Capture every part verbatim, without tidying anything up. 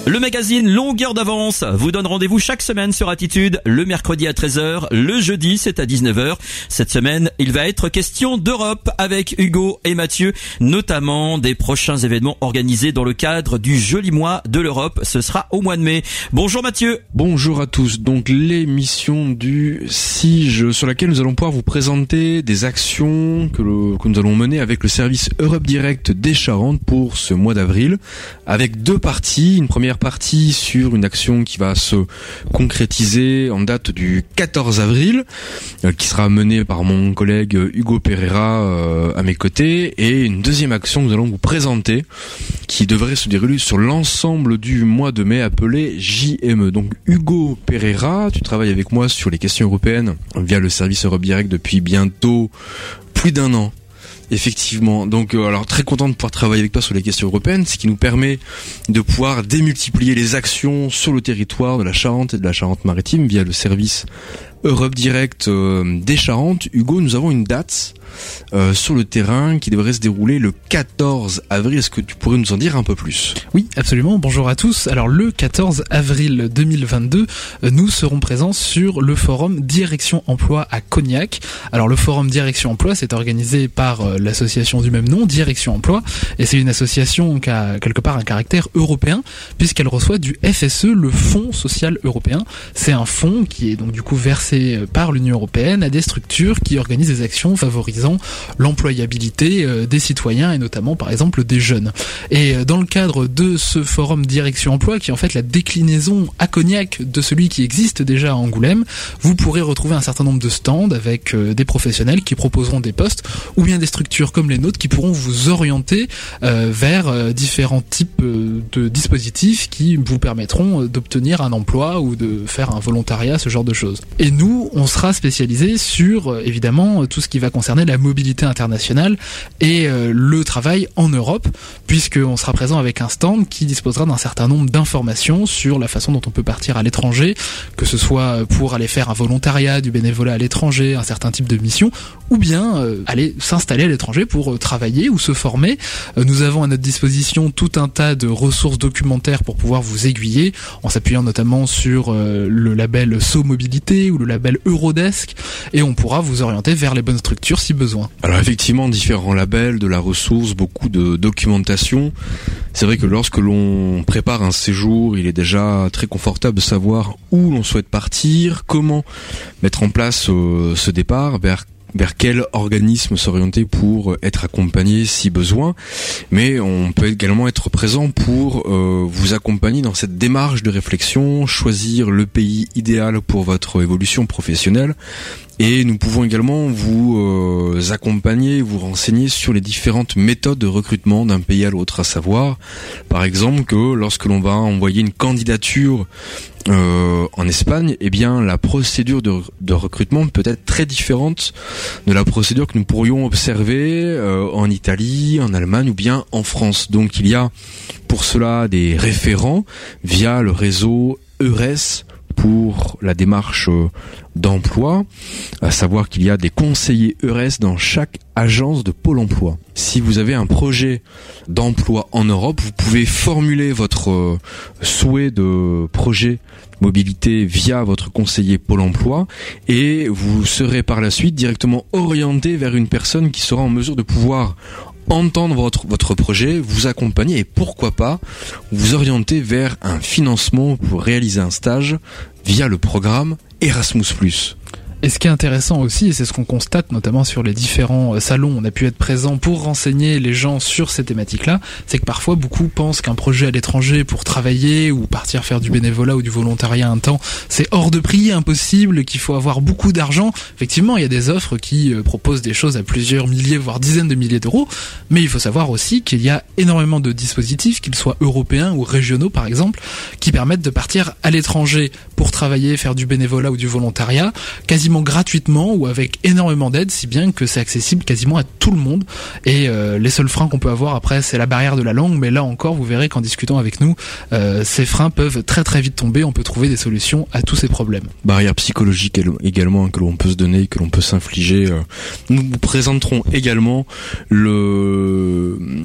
Le magazine Longueur d'avance vous donne rendez-vous chaque semaine sur Attitude, le mercredi à treize heures, le jeudi c'est à dix-neuf heures. Cette semaine, il va être question d'Europe avec Hugo et Mathieu, notamment des prochains événements organisés dans le cadre du joli mois de l'Europe. Ce sera au mois de mai. Bonjour Mathieu. Bonjour à tous. Donc l'émission du S I G sur laquelle nous allons pouvoir vous présenter des actions que, le, que nous allons mener avec le service Europe Direct des Charentes pour ce mois d'avril, avec deux parties. Une première partie sur une action qui va se concrétiser en date du quatorze avril, euh, qui sera menée par mon collègue Hugo Pereira euh, à mes côtés, et une deuxième action que nous allons vous présenter qui devrait se dérouler sur l'ensemble du mois de mai, appelée J M E. Donc Hugo Pereira, tu travailles avec moi sur les questions européennes via le service Europe Direct depuis bientôt plus d'un an. Effectivement, donc euh, alors très content de pouvoir travailler avec toi sur les questions européennes, ce qui nous permet de pouvoir démultiplier les actions sur le territoire de la Charente et de la Charente-Maritime via le service Europe Direct euh, des Charentes. Hugo, nous avons une date euh, sur le terrain qui devrait se dérouler le quatorze avril. Est-ce que tu pourrais nous en dire un peu plus ? Oui, absolument. Bonjour à tous. Alors le quatorze avril deux mille vingt-deux, euh, nous serons présents sur le forum Direction Emploi à Cognac. Alors le forum Direction Emploi, c'est organisé par euh, l'association du même nom, Direction Emploi, et c'est une association qui a quelque part un caractère européen puisqu'elle reçoit du F S E, le Fonds social européen. C'est un fonds qui est donc du coup versé par l'Union européenne à des structures qui organisent des actions favorisant l'employabilité euh, des citoyens et notamment par exemple des jeunes. Et euh, dans le cadre de ce forum Direction Emploi, qui est en fait la déclinaison à Cognac de celui qui existe déjà à Angoulême, vous pourrez retrouver un certain nombre de stands avec euh, des professionnels qui proposeront des postes ou bien des structures comme les nôtres qui pourront vous orienter euh, vers euh, différents types euh, de dispositifs qui vous permettront euh, d'obtenir un emploi ou de faire un volontariat, ce genre de choses. Et nous, on sera spécialisé sur, euh, évidemment, tout ce qui va concerner la mobilité internationale et euh, le travail en Europe, puisqu'on sera présent avec un stand qui disposera d'un certain nombre d'informations sur la façon dont on peut partir à l'étranger, que ce soit pour aller faire un volontariat, du bénévolat à l'étranger, un certain type de mission, ou bien euh, aller s'installer à l'étranger pour euh, travailler ou se former. Euh, nous avons à notre disposition tout un tas de ressources documentaires pour pouvoir vous aiguiller, en s'appuyant notamment sur euh, le label So Mobilité ou le label Eurodesk, et on pourra vous orienter vers les bonnes structures si besoin. Alors effectivement, différents labels, de la ressource, beaucoup de documentation. C'est vrai que lorsque l'on prépare un séjour, il est déjà très confortable de savoir où l'on souhaite partir, comment mettre en place euh, ce départ, vers vers quel organisme s'orienter pour être accompagné si besoin, mais on peut également être présent pour euh, vous accompagner dans cette démarche de réflexion, choisir le pays idéal pour votre évolution professionnelle. Et nous pouvons également vous euh, accompagner, vous renseigner sur les différentes méthodes de recrutement d'un pays à l'autre, à savoir, par exemple, que lorsque l'on va envoyer une candidature euh, en Espagne, eh bien, la procédure de, de recrutement peut être très différente de la procédure que nous pourrions observer euh, en Italie, en Allemagne ou bien en France. Donc, il y a pour cela des référents via le réseau EURES pour la démarche d'emploi, à savoir qu'il y a des conseillers EURES dans chaque agence de Pôle emploi. Si vous avez un projet d'emploi en Europe, vous pouvez formuler votre souhait de projet mobilité via votre conseiller Pôle emploi et vous serez par la suite directement orienté vers une personne qui sera en mesure de pouvoir entendre votre, votre projet, vous accompagner et pourquoi pas vous orienter vers un financement pour réaliser un stage via le programme Erasmus plus. Et ce qui est intéressant aussi, et c'est ce qu'on constate notamment sur les différents salons, on a pu être présent pour renseigner les gens sur ces thématiques-là, c'est que parfois beaucoup pensent qu'un projet à l'étranger pour travailler ou partir faire du bénévolat ou du volontariat un temps, c'est hors de prix, impossible, qu'il faut avoir beaucoup d'argent. Effectivement, il y a des offres qui proposent des choses à plusieurs milliers, voire dizaines de milliers d'euros, mais il faut savoir aussi qu'il y a énormément de dispositifs, qu'ils soient européens ou régionaux par exemple, qui permettent de partir à l'étranger pour travailler, faire du bénévolat ou du volontariat, quasiment gratuitement ou avec énormément d'aide, si bien que c'est accessible quasiment à tout le monde. Et euh, les seuls freins qu'on peut avoir après, c'est la barrière de la langue, mais là encore, vous verrez qu'en discutant avec nous, euh, ces freins peuvent très très vite tomber, on peut trouver des solutions à tous ces problèmes. Barrière psychologique également que l'on peut se donner, que l'on peut s'infliger. Nous vous présenterons également le, le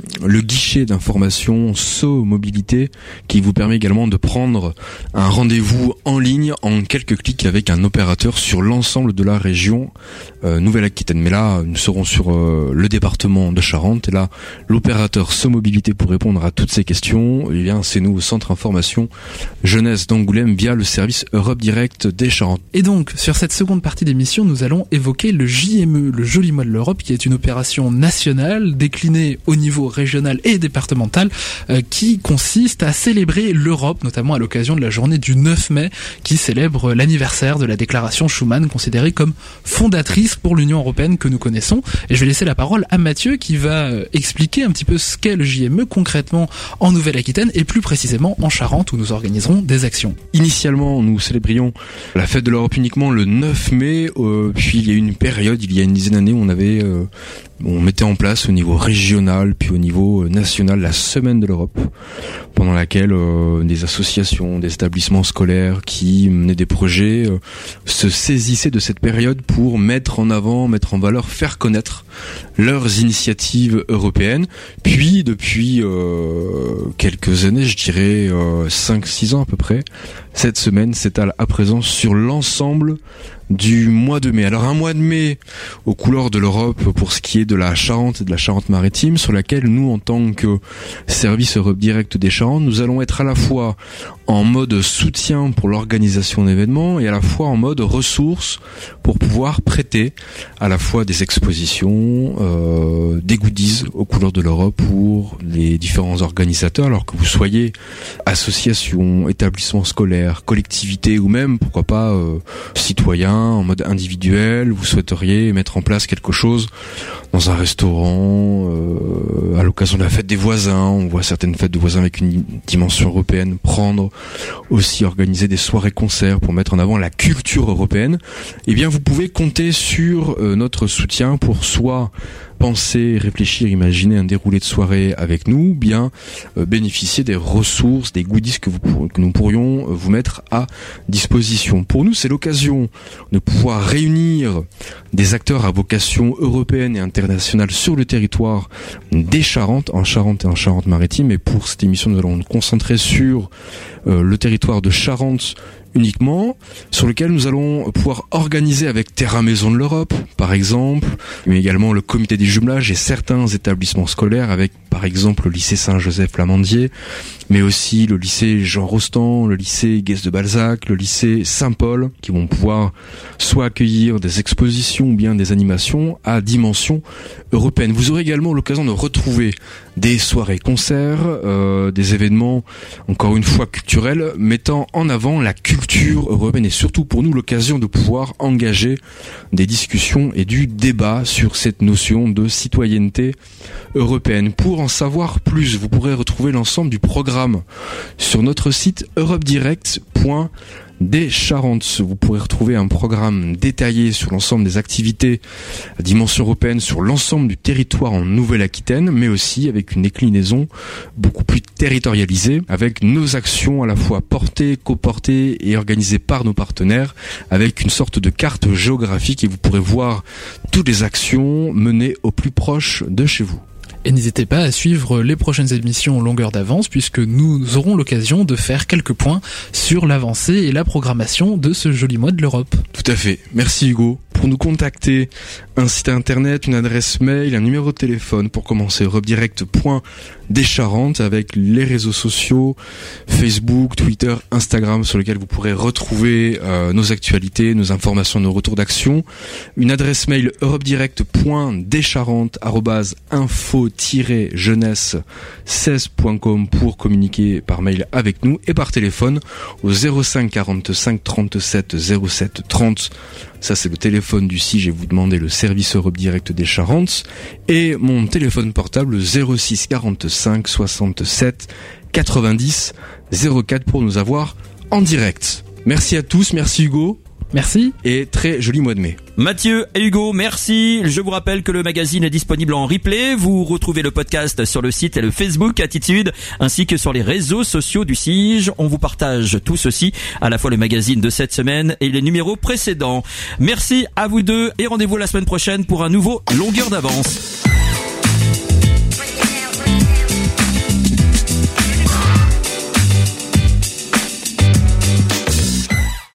guichet d'information So Mobilité qui vous permet également de prendre un rendez-vous en ligne en quelques clics avec un opérateur sur l'ensemble de la région euh, Nouvelle-Aquitaine. Mais là, nous serons sur euh, le département de Charente et là, l'opérateur So Mobilité pour répondre à toutes ces questions, eh bien, c'est nous au Centre Information Jeunesse d'Angoulême via le service Europe Direct des Charentes. Et donc, sur cette seconde partie d'émission, nous allons évoquer le J M E, le Joli Mois de l'Europe, qui est une opération nationale déclinée au niveau régional et départemental, euh, qui consiste à célébrer l'Europe, notamment à l'occasion de la journée du neuf mai, qui célèbre l'anniversaire de la déclaration Schuman, considérée comme fondatrice pour l'Union européenne que nous connaissons. Et je vais laisser la parole à Mathieu, qui va euh, expliquer un petit peu ce qu'est le J M E concrètement en Nouvelle-Aquitaine et plus précisément en Charente, où nous organiserons des actions. Initialement, nous célébrions la fête de l'Europe uniquement le neuf mai, euh, puis il y a eu une période, il y a une dizaine d'années, où on avait, euh, on mettait en place au niveau régional, puis au niveau national, la semaine de l'Europe, pendant laquelle euh, des associations, des établissements scolaires qui menaient des projets euh, se saisissaient de cette période pour mettre en avant, mettre en valeur, faire connaître leurs initiatives européennes. Puis depuis euh, quelques années, je dirais euh, cinq six ans à peu près, cette semaine s'étale à présent sur l'ensemble du mois de mai. Alors un mois de mai aux couleurs de l'Europe pour ce qui est de la Charente et de la Charente-Maritime, sur laquelle nous, en tant que service Europe Direct des Charentes, nous allons être à la fois en mode soutien pour l'organisation d'événements et à la fois en mode ressources pour pouvoir prêter à la fois des expositions, euh, des goodies aux couleurs de l'Europe pour les différents organisateurs, alors que vous soyez association, établissement scolaire, collectivité ou même, pourquoi pas, euh, citoyen en mode individuel, vous souhaiteriez mettre en place quelque chose dans un restaurant, euh, à l'occasion de la fête des voisins, on voit certaines fêtes de voisins avec une dimension européenne, prendre aussi, organiser des soirées-concerts pour mettre en avant la culture européenne, eh bien vous pouvez compter sur euh, notre soutien pour soit penser, réfléchir, imaginer un déroulé de soirée avec nous, ou bien euh, bénéficier des ressources, des goodies que, vous, que nous pourrions euh, vous mettre à disposition. Pour nous, c'est l'occasion de pouvoir réunir des acteurs à vocation européenne et internationale sur le territoire des Charentes, en Charente et en Charente-Maritime. Et pour cette émission, nous allons nous concentrer sur euh, le territoire de Charente uniquement, sur lequel nous allons pouvoir organiser avec Terra Maison de l'Europe, par exemple, mais également le comité des jumelages et certains établissements scolaires avec, par exemple, le lycée Saint-Joseph-Lamandier, mais aussi le lycée Jean Rostand, le lycée Guès de Balzac, le lycée Saint-Paul, qui vont pouvoir soit accueillir des expositions ou bien des animations à dimension européenne. Vous aurez également l'occasion de retrouver des soirées-concerts, euh, des événements, encore une fois, culturels, mettant en avant la culture européenne et surtout pour nous l'occasion de pouvoir engager des discussions et du débat sur cette notion de citoyenneté européenne. Pour en savoir plus, vous pourrez retrouver l'ensemble du programme sur notre site europe direct point des Charentes. Vous pourrez retrouver un programme détaillé sur l'ensemble des activités à dimension européenne sur l'ensemble du territoire en Nouvelle-Aquitaine, mais aussi avec une déclinaison beaucoup plus territorialisée, avec nos actions à la fois portées, coportées et organisées par nos partenaires, avec une sorte de carte géographique et vous pourrez voir toutes les actions menées au plus proche de chez vous. Et n'hésitez pas à suivre les prochaines émissions en longueur d'avance puisque nous aurons l'occasion de faire quelques points sur l'avancée et la programmation de ce joli mois de l'Europe. Tout à fait. Merci Hugo. Pour nous contacter, un site internet, une adresse mail, un numéro de téléphone pour commencer, europe direct point des Charentes avec les réseaux sociaux, Facebook, Twitter, Instagram sur lesquels vous pourrez retrouver euh, nos actualités, nos informations, nos retours d'action. Une adresse mail europe direct point des charentes arobase info tiret jeunesse seize point com pour communiquer par mail avec nous et par téléphone au zéro cinq quarante-cinq trente-sept zéro sept trente. Ça, c'est le téléphone du S I G. Je vais vous demander le service Europe Direct des Charentes. Et mon téléphone portable, zéro six quarante-cinq soixante-sept quatre-vingt-dix zéro quatre pour nous avoir en direct. Merci à tous. Merci Hugo. Merci. Et très joli mois de mai. Mathieu et Hugo, merci. Je vous rappelle que le magazine est disponible en replay. Vous retrouvez le podcast sur le site et le Facebook Attitude, ainsi que sur les réseaux sociaux du S I G. On vous partage tout ceci, à la fois le magazine de cette semaine et les numéros précédents. Merci à vous deux et rendez-vous la semaine prochaine pour un nouveau Longueur d'avance.